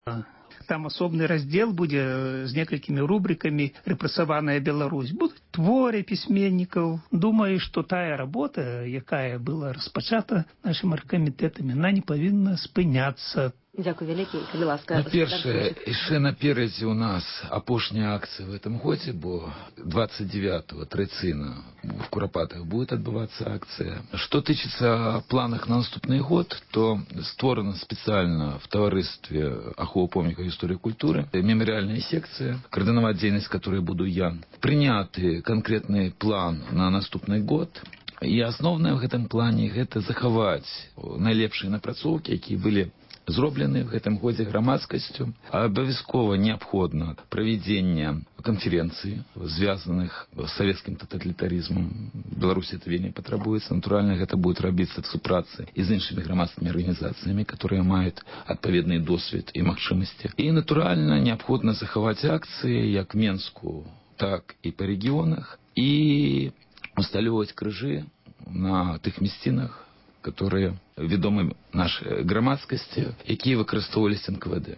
Там асобны раздзел будзе з некалькімі рубрикамі «Рэпрэсаваная Беларусь». Будуць творы пісьменнікаў. Думаю, што тая работа, якая была распачата нашым аргкамітэтам, яна не павінна спыняцца. Дзякуй вялікі, калі ласка. Па-першае, яшчэ наперадзе ў нас апошняя акцыя в этом годзе, бо 29-го традыцыйна в Курапатах будет отбываться акция. Что тычыцца планах на наступны год, то створана спецыяльна в таварыстве аховы помнікаў гісторыі культуры мемарыяльная секцыя, каардынаваць дзейнасць которой буду я. Прыняты канкрэтны план на наступны год. І асноўнае ў гэтым плане гэта захаваць найлепшыя напрацоўкі, якія былі зроблены в гэтым годзе грамадскасцю. Абавязкова неабходна правядзенне канферэнцый, звязаных з савецкім таталітарызмам. Беларусі это вельмі патрабуецца. Натуральна, гэта будет рабіцца в супрацы і з іншымі грамадскімі арганізацыямі, которые маюць адпаведны досвед і магчымасці. І, натуральна, неабходна захаваць акцыі як в Менску, так і па рэгіёнах, і усталёваць крыжы на тых мясцінах, которые ведомы нашай грамадскасці, якія выкарыстоўваліся НКВД.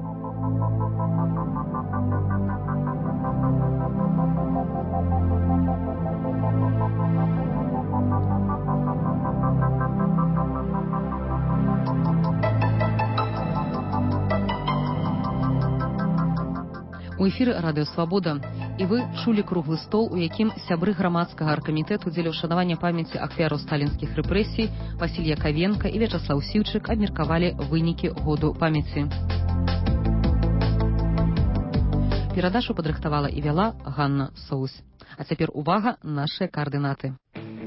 У эфіры Радыё Свабода. І вы чулі круглы стол, у якім сябры грамадскага аргкамітэту дзеля ўшанавання памяці ахвяраў сталінскіх рэпрэсій Васіль Яковенко і Вячаслаў Сіўчык абмеркавалі вынікі году памяці. Перадачу падрыхтавала і вяла Ганна Соусь. А цяпер увага, нашыя каардынаты.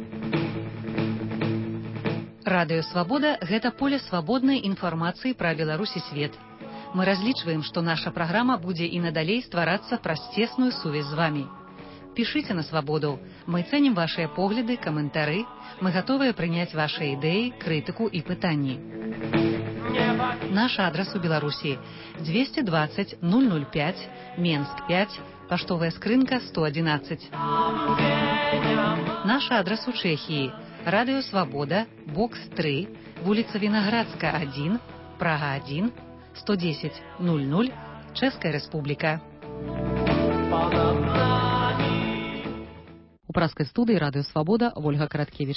Радыё Свабода – гэта поле свабоднай інфармацыі пра Беларусь і свет. Мы разлічваем, што наша праграма будзе і надалей стварацца праз цесную сувязь з вамі. Пішыце на Свабоду. Мы цэнім вашыя погляды, каментары. Мы гатовыя прыняць вашыя ідэі, крытыку і пытанні. Наш адрас у Беларусі 220 005, Менск 5, паштовая скрынка 111. Наш адрас у Чэхіі Радыё Свабода, бокс 3, вуліца Вінаградска 1, Прага 1, 110 00, Чэшская Рэспубліка. У праскай студыі Радыё Свабода Вольга Караткевіч.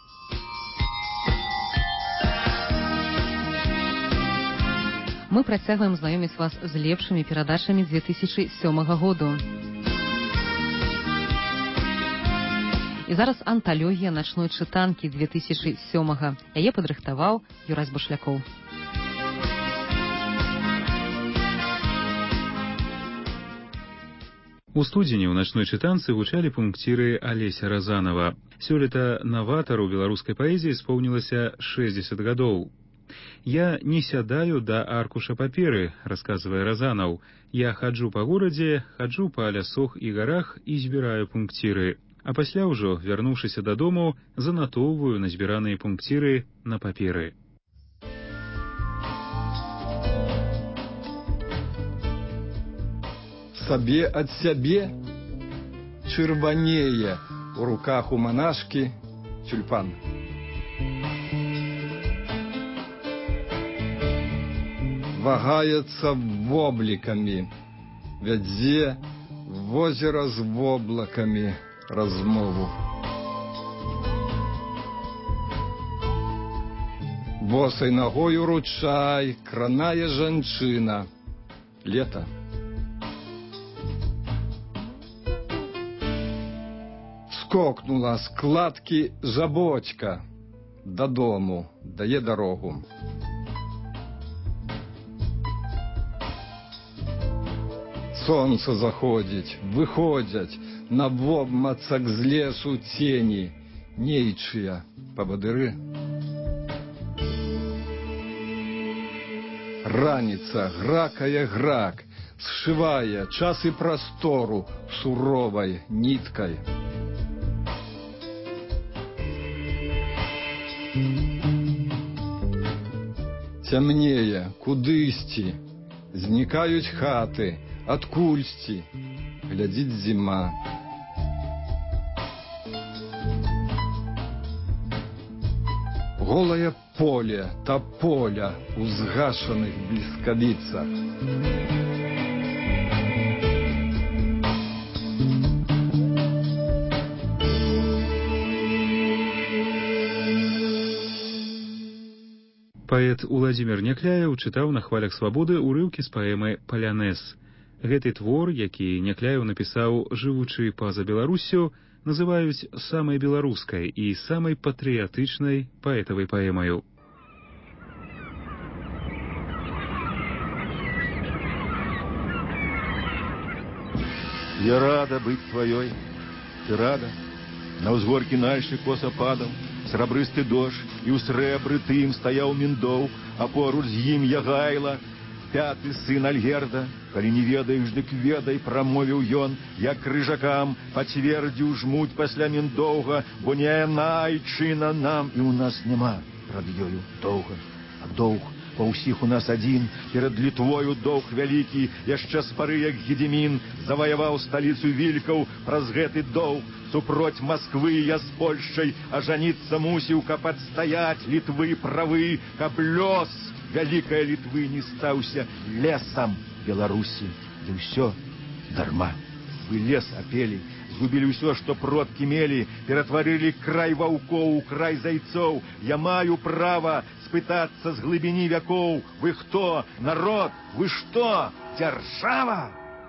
Мы працягваем знаёміць вас з лепшымі перадачамі 2007 году. І зараз анталогія начной чытанкі 2007. Яе падрыхтаваў Юрась Башлякоў. У студзені ў начной чытанцы гучалі пункціры Алеся Разанова. Сёлета наватару беларускай паэзіі споўнілася 60 гадоў. «Я не сядаю да аркуша паперы», расказвае Разанаў. «Я хаджу па горадзе, хаджу па лясох і гарах і збіраю пункціры. А пасля ўжо, вярнуўшыся дадому, занатоўваю назбіраныя пункціры на паперы». Сабе ад сябе чырванее у руках у манашкі тюльпан. Вагаецца воблікамі, вядзе возера з воблакамі размову. Босай нагою ручай кранае жанчына. Лета. Скокнула з кладкі жабочка. Дадому дае дарогу. Сонца заходзіць, выходзяць на вобмацак з лесу цені, нейчыя павадыры. Раніца гракае грак, сшывае час і прастору суровай ніткай. Цямнее, кудысьці, знікаюць хаты, адкульсьці, глядзіць зіма. Голая поле, тополя у згашаных бліскавіцах. Паэт Уладзімір Някляеў чытаў на хвалях свабоды ўрыўкі з паэмы «Палянез». Гэты твор, які Някляеў напісаў, жывучы па-за Беларуссю, называюць самай беларускай і самай патрыятычнай паэтавай паэмаю. Я рада быть твоей, ты рада? На ўзгоркі нальшы коса падаў, срабрысты дождж, і ў срэбры тым стаяў міндоў, а поруч з ім Ягайла, пяты сын Альгерда. Калі не ведаеш, дык ведай, прамовіў ён, як крыжакам пацвердзіў жмуть пасля міндоўга, бо не яна айчына нам, і ў нас няма перад ёю доўга, а доўг па ўсіх у нас адзін, перад Літвою доўг вялікі, яшчэ з пары, як Гедзімін заваяваў сталіцу вількаў, праз гэты доўг супроць Масквы я з Польшчай ажаніцца мусіў, каб адстаяць Літвы правы, каб лёс вялікая Літвы не стаўся лесам Беларусі. І ўсё дарма. Вы лес апелі, згубілі ўсё, што продкі мелі, ператварылі край ваўкоў у край зайцоў. Я маю права спытацца з глыбіні вякоў: вы хто? Народ? Вы што? Дзяржава?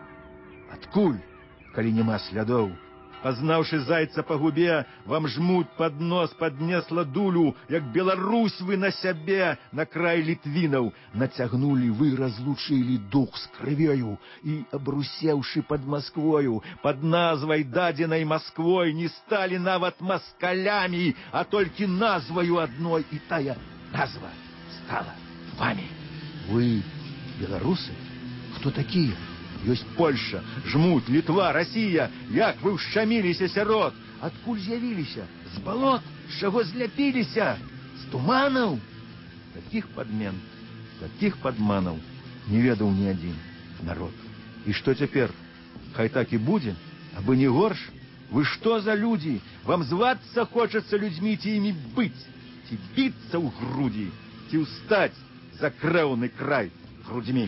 Адкуль, калі няма слядоў? Пазнаўшы зайца па губе, вам жмуть пад нос паднесла дулю, як Беларусь вы на сябе, на край літвінаў нацягнулі, вы разлучылі дух з крывёю і, абрусеўшы пад Масквою, пад назвай, дадзенай Масквой, не сталі нават маскалямі, а толькі назваю адной, і тая назва стала вамі. Вы беларусы? Хто такія? Ёсць Польша, жмуть, Літва, Расія. Як вы ўшчаміліся сярод? Адкуль з'явіліся? З балот? З чаго зляпіліся? З туманаў? Такіх падмен, такіх падманаў не ведаў ні адзін народ. І што цяпер? Хай так і будзе, абы не горш. Вы што за людзі? Вам звацца хочацца людзьмі, ці імі быць, ці біцца ў грудзі, ці ўстаць за крэўны край грудзьмі.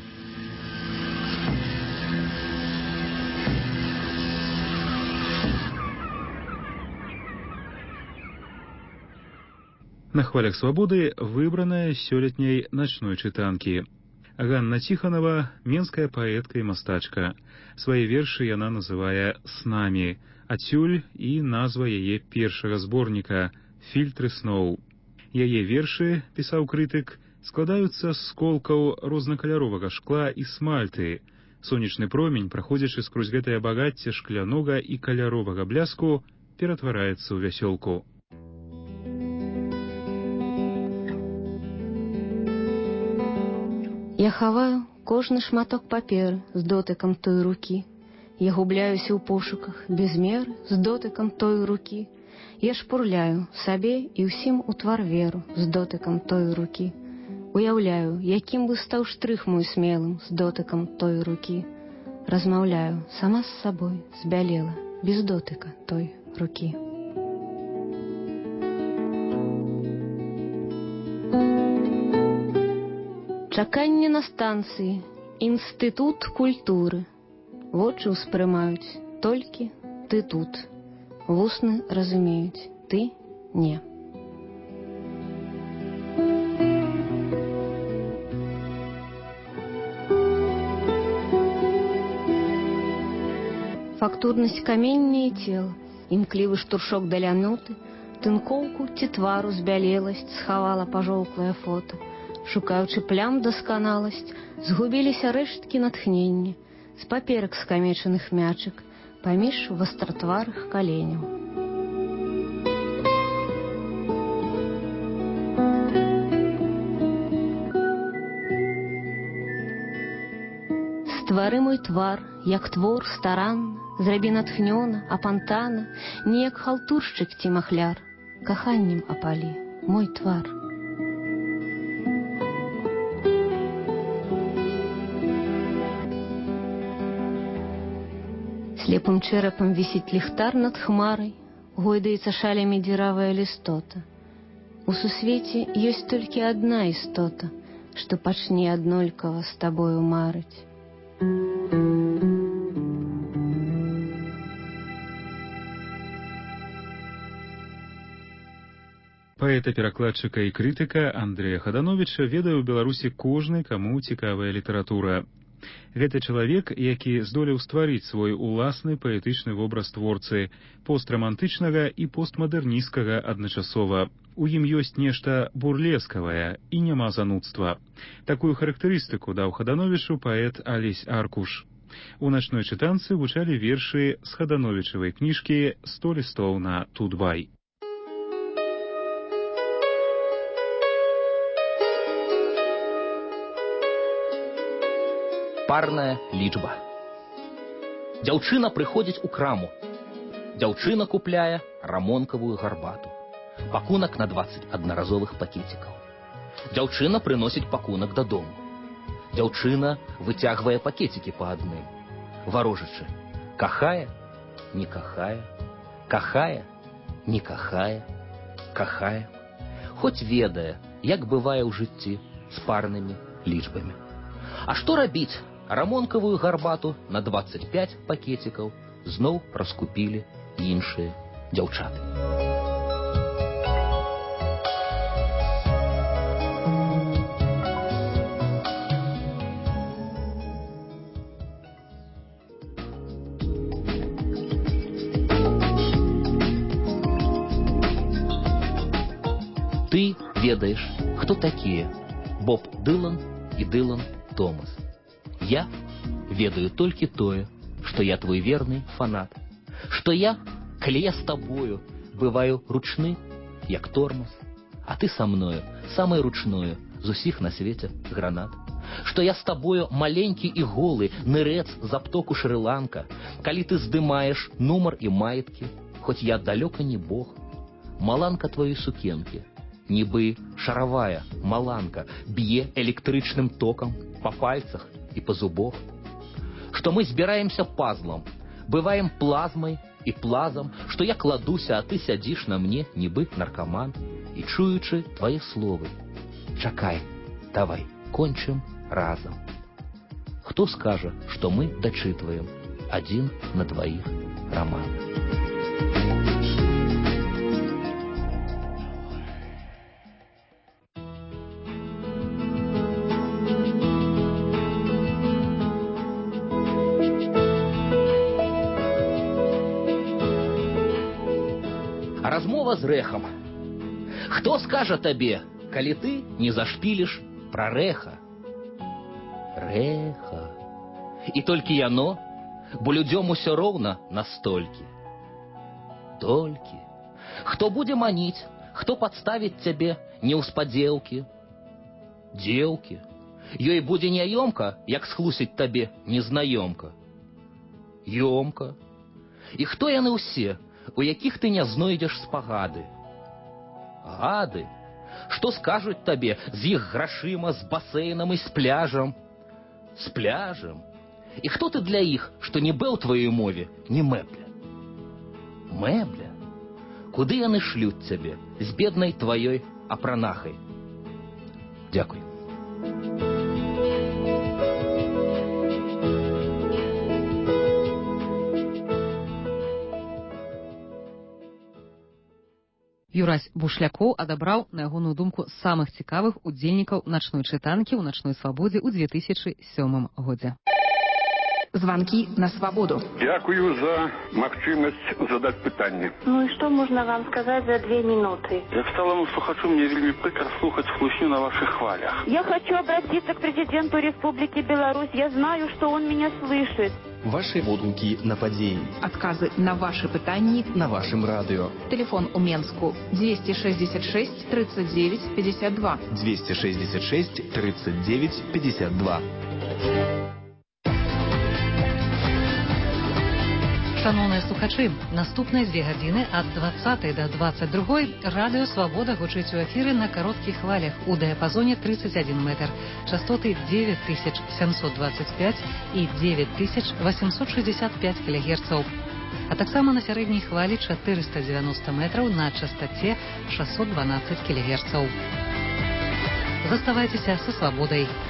На хвалях свабоды выбраная сёлетняй начной чытанкі. Ганна Ціханова – менская паэтка і мастачка. Свае вершы яна называе «Снамі», адсюль і назва яе першага зборніка «Фільтры сноў». Яе вершы, пісаў крытык, складаюцца з сколкаў рознакаляровага шкла і смальты. Сонечны промень, праходзячы скрозь гэтае багацце шклянога і каляровага бляску, ператвараецца ў вясёлку. Я хаваю кожны шматок паперы з дотыкам той рукі. Я губляюся ў пошуках без меры з дотыкам той рукі. Я шпурляю сабе і ўсім у твар веру з дотыкам той рукі. Уяўляю, якім бы стаў штрых мой смелым з дотыкам той рукі. Размаўляю сама з сабой, збялела, без дотыка той рукі. Чаканне на станцыі, інстытут культуры. Вочы ўспрымаюць толькі ты тут. Вусны разумеюць, ты не. Фактурнасць камення і цела, імклівы штуршок даляноты, тынкоўку ці твару збялеласць схавала пажоўклае фота. Шукаючы плям дасканаласць, згубіліся рэшткі натхнення, з паперак скамечаных мячак, паміж вастратварых каленяў. Ствары мой твар, як твор старанна, зрабі натхнёна, апантана, не як халтуршчык ці махляр, каханнем апалі мой твар. Слепым чэрапам вісіць ліхтар над хмарай, гойдаецца шалямі дзіравая лістота. У сусвеце ёсць толькі адна істота, што пачне аднолькава з табою марыць. Паэта-перакладчыка і крытыка Андрэя Хадановіча ведае ў Беларусі кожны, каму цікавая літаратура. Гэта чалавек, які здолеў стварыць свой уласны паэтычны вобраз творцы, пострамантычнага і постмадэрністкага адначасова. У ім ёсць нешта бурлескавае і няма занудства. Такую характарыстыку даў Хадановічу паэт Алесь Аркуш. У начной чытанцы гучалі вершы з Хадановічавай кніжкі «100 лістоў на Тутбай». Парная лічба. Дзяўчына прыходзіць у краму. Дзяўчына купляе рамонкавую гарбату. Пакунак на 20 аднаразовых пакетикаў. Дзяўчына прыносіць пакунак дадому. Дзяўчына выцягвае пакетики па адным. Варожачы. Кахае, не кахае. Кахае, не кахае. Кахае. Хоць ведае, як бывае ў жыцці з парнымі лічбамі. А што рабіць? Рамонкавую гарбату на 25 пакетикаў зноў раскупілі іншыя дзяўчаты. Ты ведаеш, хто такія Боб Дылан і Дылан Томас. Я ведаю толькі тое, што я твой верны фанат, што я, калі я з табою, бываю ручны, як тормоз, а ты са мною, самай ручною з усіх на свеце гранат, што я з табою маленькі і голы, нырец з аптоку Шры-Ланка, калі ты здымаеш нумар і маеткі, хоць я далёка не бог, маланка твоей сукенкі, нібы шаравая маланка, б'е электрычным токам па пальцах і па зубах, што мы збіраемся пазлам, бываем плазмай і плазам, што я кладуся, а ты сядзіш на мне, нібы наркаман, і чуючы твае словы. Чакай, давай, кончым разам. Хто скажа, што мы дачытваем адзін на дваіх раман? Размова з рэхам. Хто скажа табе, калі ты не зашпіліш пра рэха? Рэха. І толькі яно, бо людзём усё роўна настолькі. Толькі. Хто будзе маніць, хто падставіць цябе неўспадзеўкі? Дзеўкі. Ёй будзе няёмка, як схлусіць табе незнаёмка. Ёмка. І хто яны ўсе, у якіх ты не знойдзеш спагады? Гады. Што скажуць табе з іх грашыма, з басейнам і з пляжам? З пляжам. І хто ты для іх, што не быў тваёй мове, не мэбля? Мэбля? Куды яны шлюць цябе з беднай тваёй апранахай? Дзякуй. Юрась Бушлякоў адабраў, на ягоную думку, самых цікавых удзельнікаў начной чытанкі ў начной свабодзе ў 2007 годзе. Звонки на свободу. Дякую за магчымасць задаць пытанне. Ну и что можно вам сказать за 2 минуты? Як сталому слухачу, мне вельмі прыкра слухаць хлусню на ваших хвалях. Я хочу обратиться к президенту Республики Беларусь. Я знаю, что он меня слышит. Ваши водгуки на падзеі. Отказы на ваши пытанні на вашем радио. Телефон у Менску 266 39 52. 266 39 52. Шановныя слухачы, наступныя 2 гадзіны ад 20 до 22 радыё «Свабода» гучыць у эфіры на кароткіх хвалях у дыяпазоне 31 метр, частоты 9725 і 9865 кГц. а таксама на сярэдняй хвалі 490 метраў на частаце 612 кГц. Заставайцеся са свабодай.